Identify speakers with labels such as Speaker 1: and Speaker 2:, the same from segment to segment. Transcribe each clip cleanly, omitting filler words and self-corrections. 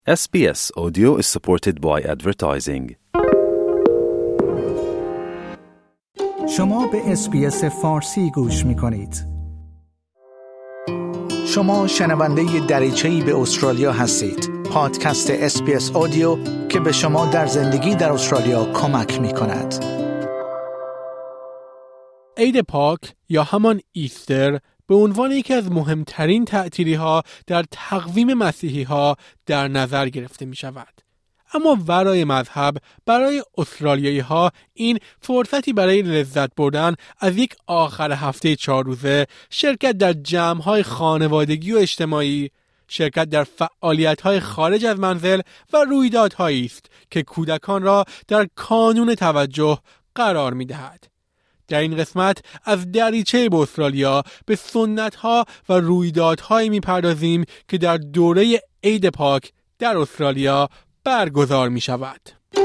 Speaker 1: SBS Audio is supported by advertising.
Speaker 2: شما به SBS فارسی گوش می‌کنید. شما شنونده دریچه‌ای به استرالیا هستید. پادکست SBS آدیو که به شما در زندگی در استرالیا کمک می‌کند.
Speaker 3: عید پاک یا همان ایستر به عنوان یکی از مهمترین تعطیلی‌ها در تقویم مسیحی‌ها در نظر گرفته می‌شود. اما ورای مذهب، برای استرالیایی‌ها این فرصتی برای لذت بردن از یک آخر هفته 4 روزه، شرکت در جمع‌های خانوادگی و اجتماعی، شرکت در فعالیت‌های خارج از منزل و رویدادهایی است که کودکان را در کانون توجه قرار می‌دهد. در این قسمت از دریچه به استرالیا به سنت‌ها و رویدادهایی می‌پردازیم که در دوره عید پاک در استرالیا برگزار می‌شود.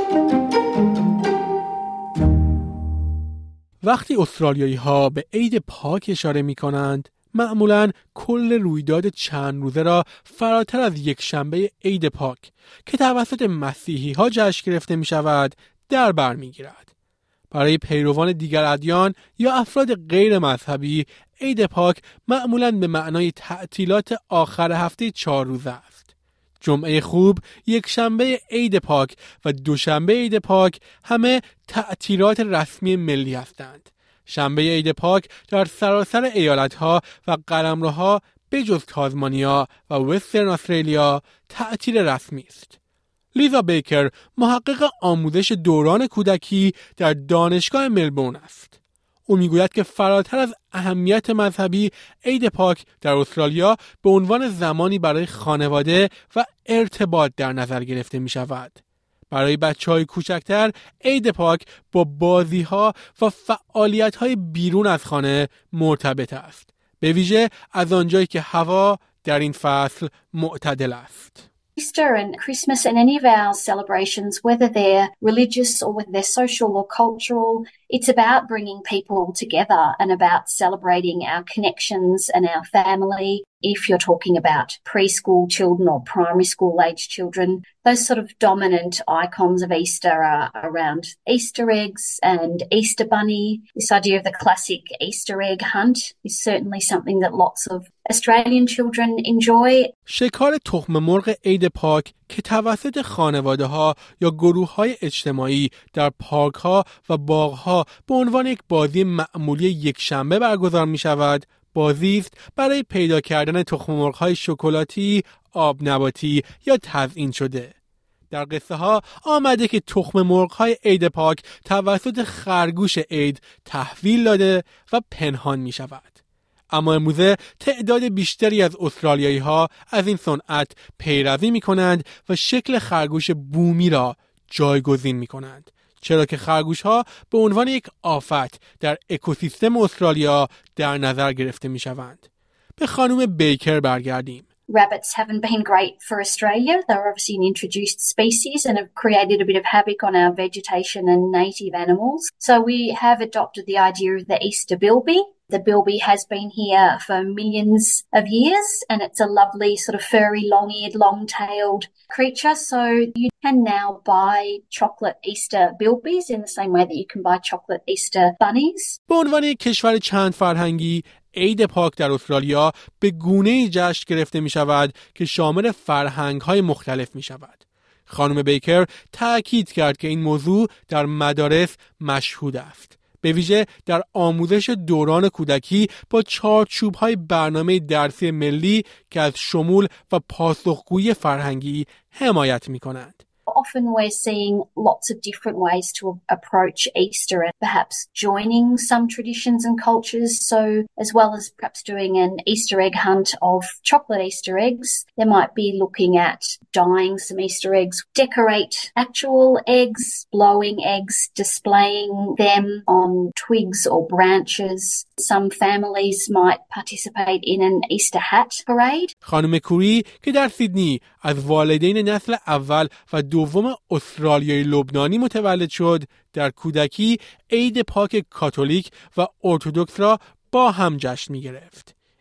Speaker 3: وقتی استرالیایی‌ها به عید پاک اشاره می‌کنند، معمولاً کل رویداد چند روزه را فراتر از یک شنبه عید پاک که توسط مسیحی‌ها جشن گرفته می‌شود در بر می‌گیرد. برای پیروان دیگر ادیان یا افراد غیر مذهبی، عید پاک معمولاً به معنای تعطیلات آخر هفته 4 روزه است. جمعه خوب، یک شنبه عید پاک و دوشنبه عید پاک همه تعطیلات رسمی ملی هستند. شنبه عید پاک در سراسر ایالت‌ها و قلمروها به جز تازمانیا و وسترن استرالیا تعطیل رسمی است. لیزا بیکر محقق آموزش دوران کودکی در دانشگاه ملبورن است. او میگوید که فراتر از اهمیت مذهبی، عید پاک در استرالیا به عنوان زمانی برای خانواده و ارتباط در نظر گرفته می شود. برای بچه‌های کوچکتر، عید پاک با بازی‌ها و فعالیت‌های بیرون از خانه مرتبط است. به ویژه از آنجایی که هوا در این فصل معتدل است.
Speaker 4: Easter and Christmas and any of our celebrations, whether they're religious or whether they're social or cultural, it's about bringing people together and about celebrating our connections and our family. If you're talking about preschool children or primary school age children, those sort of dominant icons of Easter are around Easter eggs and Easter bunny. This idea of the classic Easter egg hunt is certainly something that lots of Australian children enjoy.
Speaker 3: شکار تخم مرغ عید پاک که توسط خانواده‌ها یا گروه‌های اجتماعی در پارک‌ها و باغ‌ها به عنوان یک بازی معمولی یک شنبه برگزار می‌شود، بازی است برای پیدا کردن تخم مرغ‌های شکلاتی، آب نباتی یا تزیین شده. در قصه ها آمده که تخم مرغ‌های عید پاک توسط خرگوش عید تحویل داده و پنهان می‌شود. اما امروزه تعداد بیشتری از استرالیایی‌ها از این صنعت پیروی می‌کنند و شکل خرگوش بومی را جایگزین می‌کنند، چرا که خرگوش‌ها به عنوان یک آفت در اکوسیستم استرالیا در نظر گرفته می‌شوند. به خانم بیکر برگردیم.
Speaker 4: Rabbits haven't been great for Australia. They're obviously an introduced species and have created a bit of havoc on our vegetation and native animals. So we have adopted the idea of the Easter bilby. The bilby has been here for millions of years and it's a lovely sort of furry, long-eared, long-tailed creature. So you can now buy chocolate Easter bilbies in the same way that you can buy chocolate Easter bunnies.
Speaker 3: به عنوان یک کشور چند فرهنگی، عید پاک در استرالیا به گونه‌ای جشن گرفته می شود که شامل فرهنگ‌های مختلف می شود. خانم بیکر تأکید کرد که این موضوع در مدارس مشهود است، به ویژه در آموزش دوران کودکی با چارچوب‌های برنامه درسی ملی که از شمول و پاسخگویی فرهنگی حمایت می‌کنند.
Speaker 4: Often we're seeing lots of different ways to approach Easter and perhaps joining some traditions and cultures. So as well as perhaps doing an Easter egg hunt of chocolate Easter eggs, they might be looking at dyeing some Easter eggs, decorate actual eggs, blowing eggs, displaying them on twigs or branches. Some families might participate in an Easter hat parade.
Speaker 3: خانم کوری که در سیدنی از والدین نسل اول و دوم استرالیایی لبنانی متولد شد، در کودکی عید پاک کاتولیک و ارتدوکس را با هم جشن می گرفت.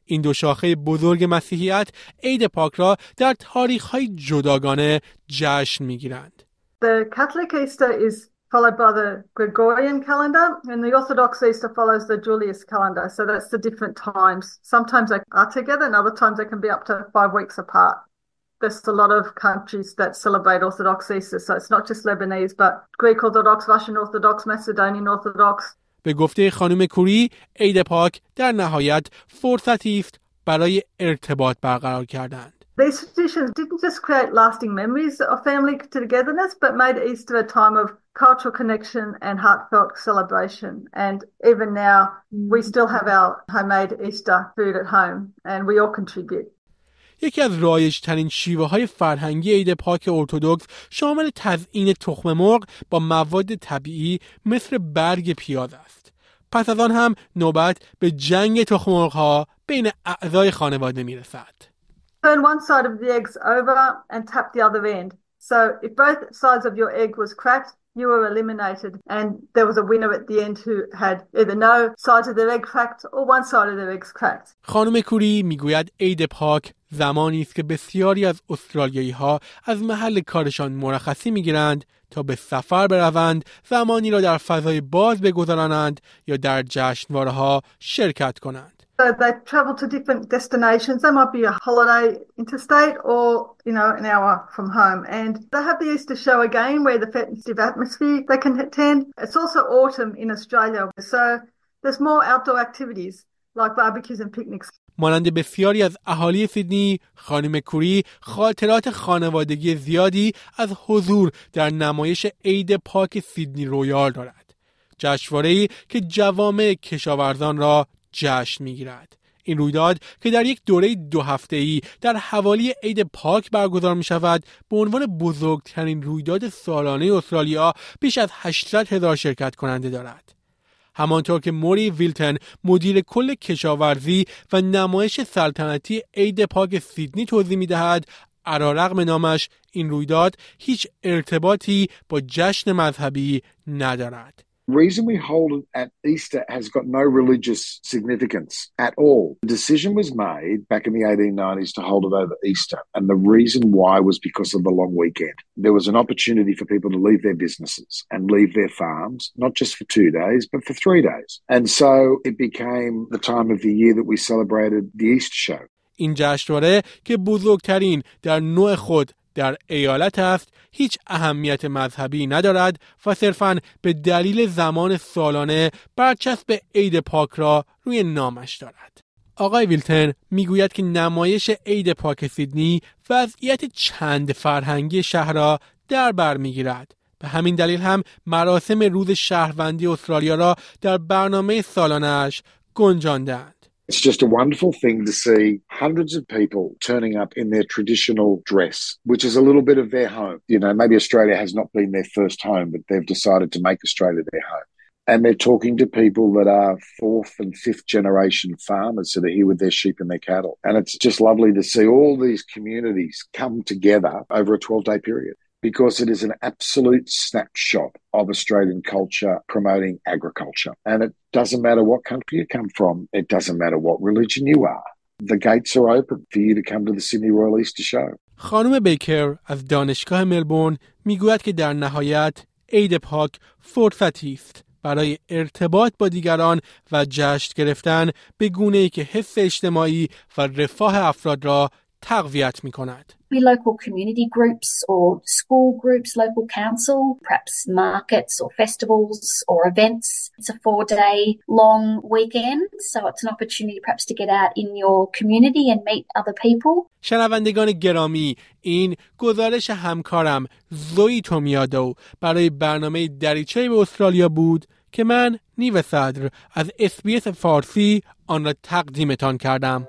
Speaker 3: این دو شاخه بزرگ مسیحیت عید پاک را در تاریخ‌های جداگانه جشن می‌گیرند.
Speaker 5: The Catholic Easter is followed by the Gregorian calendar, and the Orthodox Easter follows the Julius calendar. So that's the different times. Sometimes they are together, and other times they can be up to 5 weeks apart. There's a lot of countries that celebrate Orthodox Easter, so it's not just Lebanese, but Greek Orthodox, Russian Orthodox, Macedonian Orthodox.
Speaker 3: به گفته خانم کوری، عید پاک در نهایت فرصتی است برای ارتباط برقرار کردن.
Speaker 5: These traditions didn't just create lasting memories of family togetherness, but made Easter a time of cultural connection and heartfelt celebration. And even now, we still have our homemade Easter food at home, and we all contribute.
Speaker 3: یکی از رایج‌ترین شیوه‌های فرهنگی عید پاک ارتدوکس شامل تزیین تخم مرغ با مواد طبیعی مثل برگ پیاز است. پس از آن هم نوبت به جنگ تخم مرغ‌ها بین اعضای خانواده می‌رسد.
Speaker 5: Turn one side of the eggs over and tap the other end. So if both sides of your egg was cracked, you were eliminated, and there was a winner at the end who had either no sides of their egg cracked or one side of their eggs cracked.
Speaker 3: خانم کوری میگوید عید پاک زمانی است که بسیاری از استرالیایی‌ها از محل کارشان مرخصی میگیرند تا به سفر بروند، زمانی را در فضای باز بگذرانند یا در جشنواره‌ها شرکت کنند.
Speaker 5: So they travel to different destinations. They might be a holiday interstate or, an hour from home. And they have the Easter show again where the festive atmosphere they can attend. It's also autumn in Australia. So there's more outdoor activities like barbecues and picnics.
Speaker 3: مانند بسیاری از اهالی سیدنی، خانم کوری خاطرات خانوادگی زیادی از حضور در نمایش عید پاک سیدنی رویال دارد. جشنواره‌ای که جوامع کشاورزان را جشن می‌گیرد. این رویداد که در یک دوره 2 هفته‌ای در حوالی عید پاک برگزار می‌شود، به عنوان بزرگترین رویداد سالانه استرالیا بیش از 800,000 شرکت کننده دارد. همانطور که موری ویلتن مدیر کل کشاورزی و نمایش سلطنتی عید پاک سیدنی توضیح می‌دهد، علیرغم نامش این رویداد هیچ ارتباطی با جشن مذهبی ندارد.
Speaker 6: The reason we hold it at Easter has got no religious significance at all. The decision was made back in the 1890s to hold it over Easter. And the reason why was because of the long weekend. There was an opportunity for people to leave their businesses and leave their farms, not just for 2 days, but for 3 days. And so it became the time of the year that we celebrated the Easter show.
Speaker 3: این جشنواره که بزرگترین در نوع خود در ایالت است، هیچ اهمیت مذهبی ندارد و صرفاً به دلیل زمان سالانه برچسب عید پاک را روی نامش دارد. آقای ویلتن میگوید که نمایش عید پاک سیدنی وضعیت چند فرهنگی شهر را در بر میگیرد. به همین دلیل هم مراسم روز شهروندی استرالیا را در برنامه سالانه‌اش گنجاندند.
Speaker 6: It's just a wonderful thing to see hundreds of people turning up in their traditional dress, which is a little bit of their home. Maybe Australia has not been their first home, but they've decided to make Australia their home. And they're talking to people that are 4th and 5th generation farmers, so they're here with their sheep and their cattle. And it's just lovely to see all these communities come together over a 12-day period, because it is an absolute snapshot of Australian culture promoting agriculture. And it doesn't matter what country you come from. It doesn't matter what religion you are. The gates are open for you to come to the Sydney Royal Easter Show.
Speaker 3: خانم بیکر از دانشگاه ملبورن میگوید که در نهایت عید پاک فرصتی است برای ارتباط با دیگران و جشن گرفتن به گونه‌ای که حس اجتماعی و رفاه افراد را تقویت می‌کند.
Speaker 4: Local community groups or school groups, local council, perhaps markets or festivals or events. It's a 4-day long weekend, so it's an opportunity perhaps to get out in your community and meet other people.
Speaker 3: شنوندگان گرامی، این گزارش همکارم زوی تومیادو برای برنامه دریچه به استرالیا بود که من نیو صدر از SBS فارسی آن را تقدیمتان کردم.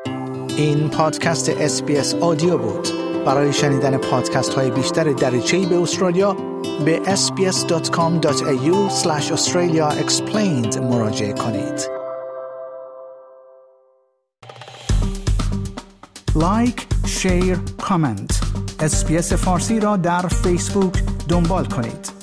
Speaker 2: این پادکست SBS آدیو بود. برای شنیدن پادکست های بیشتر دریچه‌ای به استرالیا به sbs.com.au/Australia Explained مراجعه کنید. لایک، شیر، کامنت. SBS فارسی را در فیسبوک دنبال کنید.